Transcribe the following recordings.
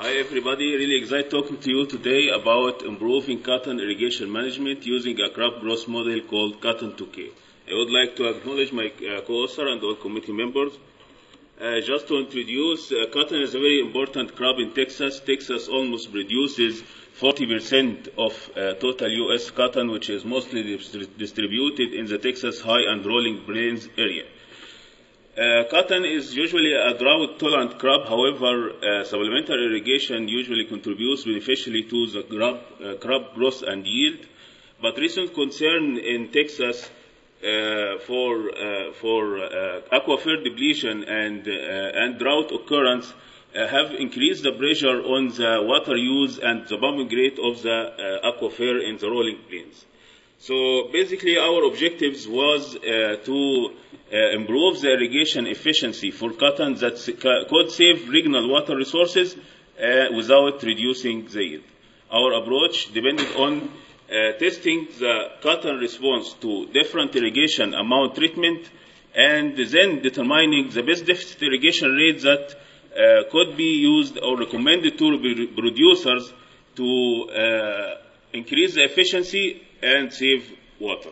Hi everybody, really excited talking to you today about improving cotton irrigation management using a crop growth model called Cotton 2K. I would like to acknowledge my co-author and all committee members. Just to introduce, cotton is a very important crop in Texas. Texas almost produces 40% of total U.S. cotton, which is mostly distributed in the Texas high and rolling plains area. Cotton is usually a drought-tolerant crop. However, supplementary irrigation usually contributes beneficially to the crop growth and yield. But recent concern in Texas for aquifer depletion and drought occurrence have increased the pressure on the water use and the pumping rate of the aquifer in the rolling plains. So basically our objectives was to improve the irrigation efficiency for cotton that could save regional water resources without reducing the yield. Our approach depended on testing the cotton response to different irrigation amount treatment and then determining the best deficit irrigation rate that could be used or recommended to producers to increase the efficiency and save water.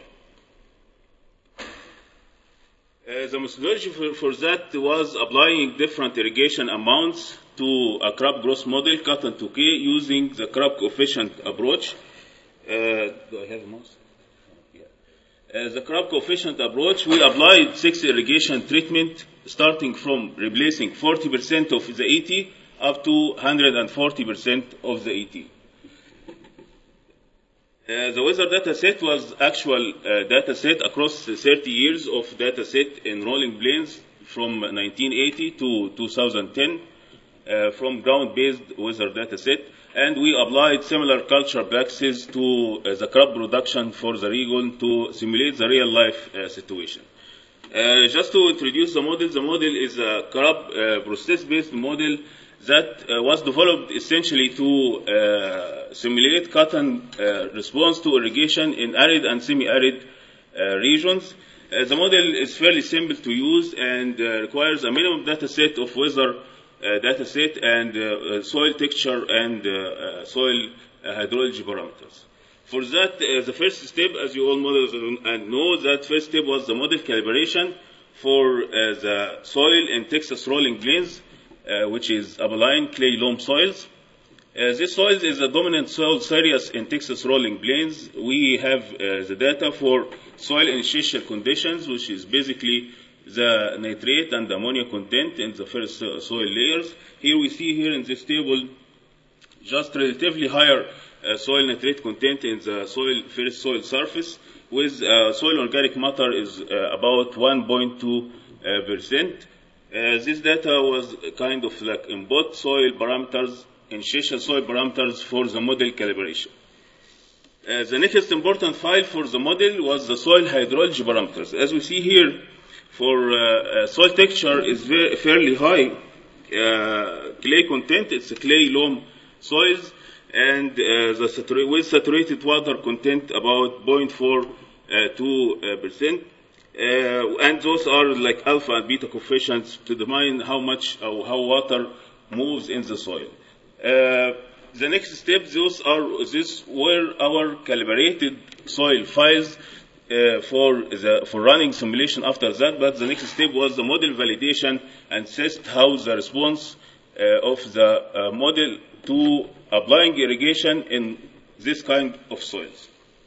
The methodology for that was applying different irrigation amounts to a crop growth model, Cotton 2K, using the crop coefficient approach. Do I have a mouse? Yeah. The crop coefficient approach, we applied 6 irrigation treatment starting from replacing 40% of the AT up to 140% of the AT. The weather data set was actual data set across 30 years of data set in rolling plains from 1980 to 2010 from ground-based weather data set, and we applied similar culture practices to the crop production for the region to simulate the real-life situation. Just to introduce the model is a crop process-based model that was developed essentially to simulate cotton response to irrigation in arid and semi-arid regions. The model is fairly simple to use and requires a minimum data set of weather data set and soil texture and soil hydrology parameters. For that, the first step, as you all know, that first step was the model calibration for the soil in Texas rolling plains, which is alkaline clay loam soils. This soil is a dominant soil series in Texas rolling plains. We have the data for soil initial conditions, which is basically the nitrate and ammonia content in the first soil layers. Here we see here in this table just relatively higher soil nitrate content in the first soil surface, with soil organic matter is about 1.2%. This data was kind of like input soil parameters, initial soil parameters for the model calibration. The next important file for the model was the soil hydrology parameters. As we see here, for soil texture is fairly high clay content. It's a clay loam soils, and with saturated water content about 0.42%. And those are like alpha and beta coefficients to determine how much or how water moves in the soil. The next step, these were our calibrated soil files for running simulation after that. But the next step was the model validation and test how the response of the model to applying irrigation in this kind of soils.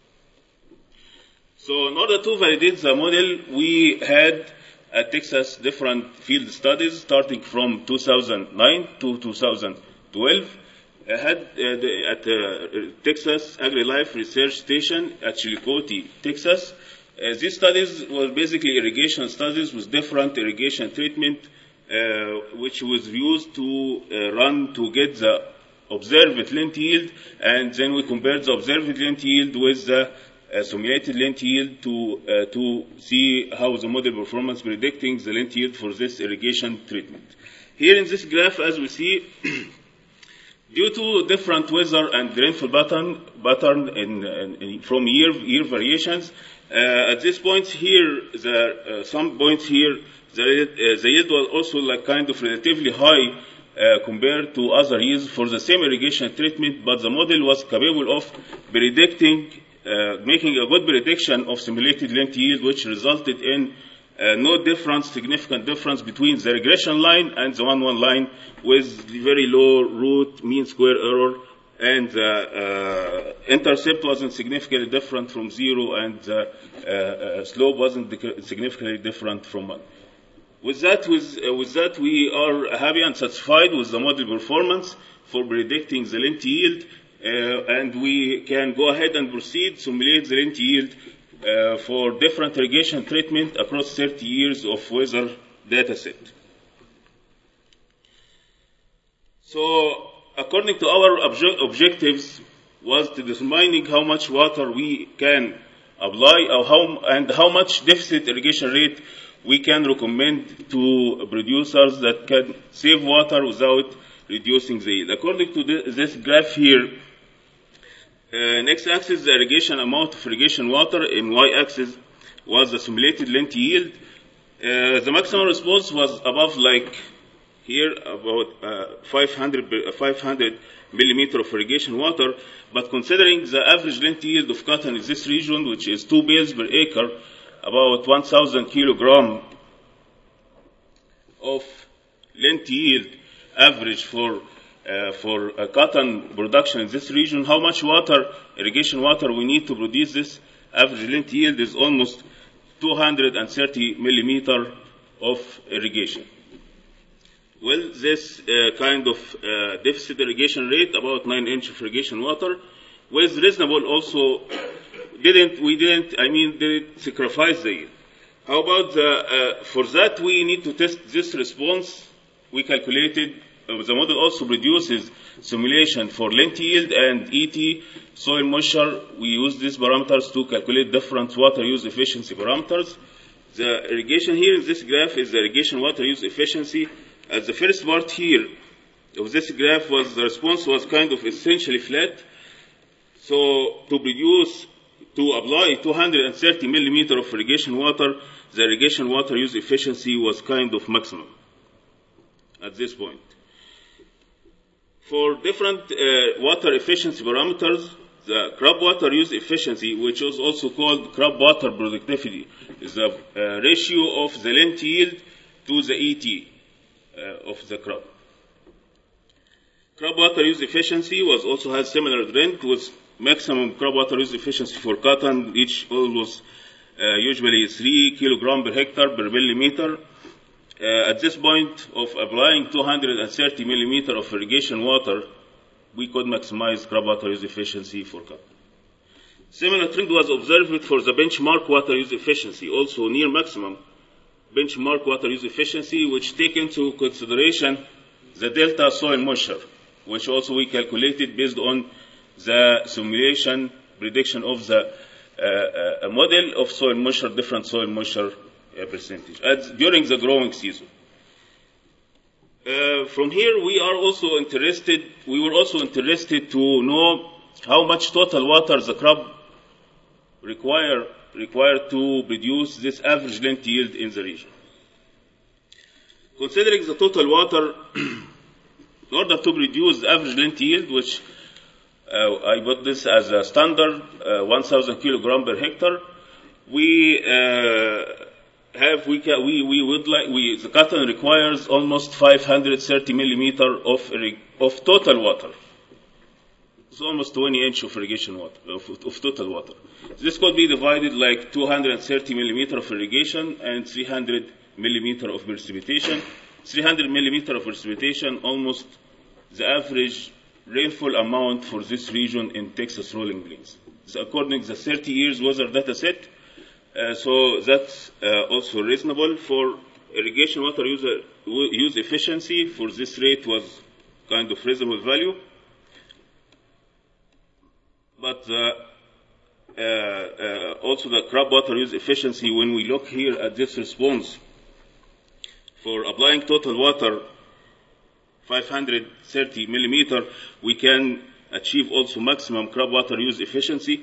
So in order to validate the model, we had at Texas different field studies starting from 2009 to 2012. At Texas AgriLife Research Station at Chillicothe, Texas. These studies were basically irrigation studies with different irrigation treatment, which was used to run to get the observed length yield, and then we compared the observed length yield with the simulated length yield to see how the model performance predicting the length yield for this irrigation treatment. Here in this graph, as we see, due to different weather and rainfall pattern from year variations, at this point here, some points here, the yield was also like kind of relatively high compared to other years for the same irrigation treatment, but the model was capable of predicting, making a good prediction of simulated length yield, which resulted in no difference, significant difference between the regression line and the 1-1 line, with very low root mean square error, and the intercept wasn't significantly different from 0, and the slope wasn't significantly different from 1. With that, we are happy and satisfied with the model performance for predicting the length yield, and we can go ahead and proceed to simulate the length yield for different irrigation treatment across 30 years of weather data set. So, according to our objectives, was to determining how much water we can apply, and how much deficit irrigation rate we can recommend to producers that can save water without reducing the yield. According to this graph here, x-axis the irrigation amount of irrigation water, in y-axis was the simulated length yield. The maximum response was above, like here, about 500 millimeter of irrigation water, but considering the average length yield of cotton in this region, which is 2 bales per acre, about 1,000 kilogram of length yield average for cotton production in this region, how much water, irrigation water, we need to produce this average length yield is almost 230 millimeter of irrigation. Well, this kind of deficit irrigation rate, about 9 inch of irrigation water, was reasonable also. Didn't sacrifice the yield. How about for that we need to test this response. We calculated, the model also produces simulation for length yield and ET, soil moisture. We use these parameters to calculate different water use efficiency parameters. The irrigation here in this graph is the irrigation water use efficiency. As the first part here of this graph was, the response was kind of essentially flat. So to apply 230 millimeter of irrigation water, the irrigation water use efficiency was kind of maximum at this point. For different water efficiency parameters, the crop water use efficiency, which is also called crop water productivity, is the ratio of the length yield to the ET of the crop. Crop water use efficiency also has similar trend, with maximum crop water use efficiency for cotton, which almost usually 3 kilogram per hectare per millimeter. At this point of applying 230 millimeter of irrigation water, we could maximize crop water use efficiency for cotton. Similar trend was observed for the benchmark water use efficiency, also near maximum benchmark water use efficiency, which take into consideration the delta soil moisture, which also we calculated based on the simulation prediction of the model of soil moisture, different soil moisture percentage during the growing season. From here, we were also interested to know how much total water the crop required to produce this average length yield in the region. Considering the total water, in order to produce the average length yield, which I put this as a standard 1,000 kilogram per hectare, the cotton requires almost 530 millimeter of total water. It's almost 20 inch of irrigation water, of total water. This could be divided like 230 millimeter of irrigation and 300 millimeter of precipitation. 300 millimeter of precipitation, almost the average rainfall amount for this region in Texas rolling plains. So according to the 30 years weather data set, so that's also reasonable. For irrigation water use efficiency, for this rate was kind of reasonable value. But also the crop water use efficiency, when we look here at this response, for applying total water 530 millimeter, we can achieve also maximum crop water use efficiency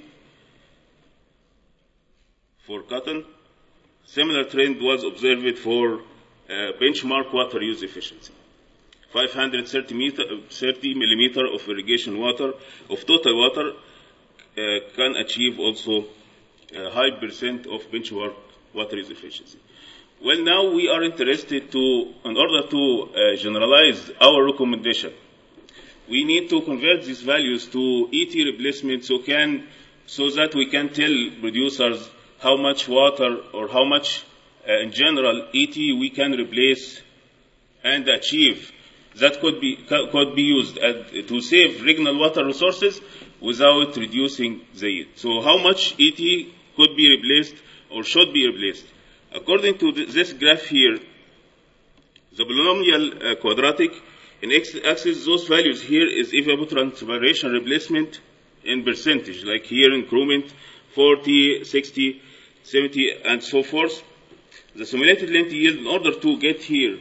for cotton. Similar trend was observed for benchmark water use efficiency. 530 millimeter of irrigation water, of total water, can achieve also a high percent of benchmark water use efficiency. Well, now we are interested to, in order to generalize our recommendation, we need to convert these values to ET replacement so that we can tell producers how much water or how much in general ET we can replace and achieve that could be used to save regional water resources without reducing the yield. So how much ET could be replaced or should be replaced? According to this graph here, the polynomial quadratic, in x-axis, those values here is evapotranspiration replacement in percentage, like here increment 40, 60, 70, and so forth. The simulated length yield, in order to get here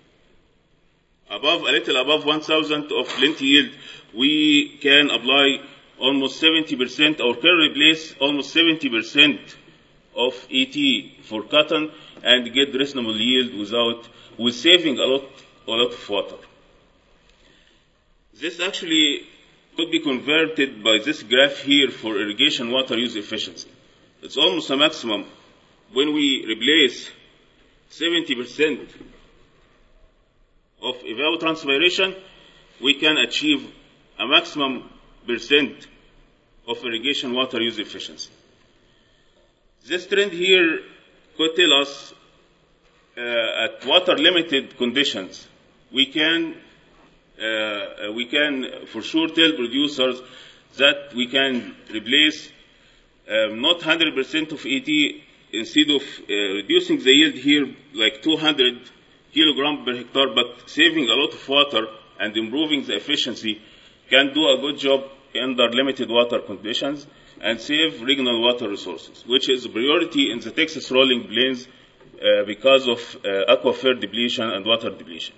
a little above 1,000 of length yield, we can apply almost 70% or can replace almost 70% of ET for cotton and get reasonable yield with saving a lot of water. This actually could be converted by this graph here for irrigation water use efficiency. It's almost a maximum. When we replace 70% of evapotranspiration, we can achieve a maximum percent of irrigation water use efficiency. This trend here could tell us at water limited conditions, we can for sure tell producers that we can replace not 100% of ET, instead of reducing the yield here like 200 kilogram per hectare, but saving a lot of water and improving the efficiency, can do a good job under limited water conditions and save regional water resources, which is a priority in the Texas rolling plains because of aquifer depletion and water depletion.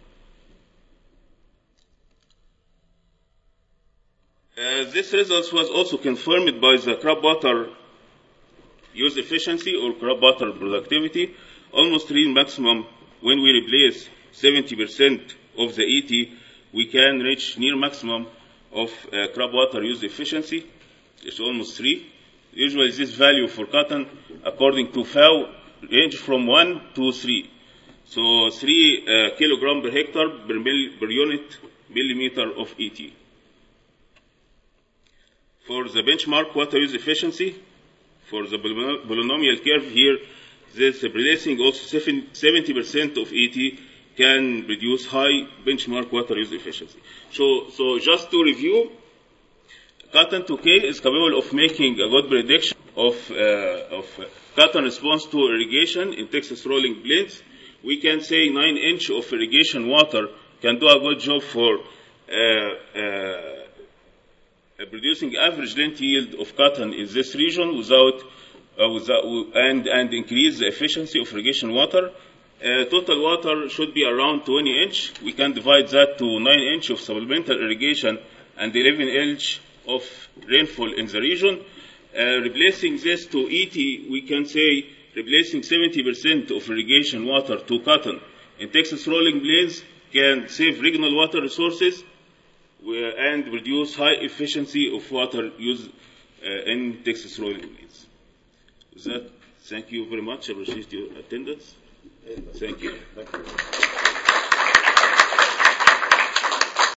This result was also confirmed by the crop water use efficiency or crop water productivity, almost reach maximum. When we replace 70% of the ET, we can reach near maximum of crop water use efficiency. It's almost 3. Usually this value for cotton, according to FAO, range from 1 to 3. So 3 kilogram per hectare per unit millimeter of ET. For the benchmark water use efficiency, for the polynomial curve here, this replacing also 70% of ET can produce high benchmark water use efficiency. So just to review, cotton 2K is capable of making a good prediction of cotton response to irrigation in Texas rolling plains. We can say 9 inch of irrigation water can do a good job for producing average length yield of cotton in this region and increase the efficiency of irrigation water. Total water should be around 20 inch. We can divide that to 9 inch of supplemental irrigation and 11 inch of rainfall in the region. Replacing this to ET, we can say replacing 70% of irrigation water to cotton in Texas rolling plains can save regional water resources and reduce high efficiency of water use in Texas rolling plains. With that, thank you very much. I appreciate your attendance. Thank you.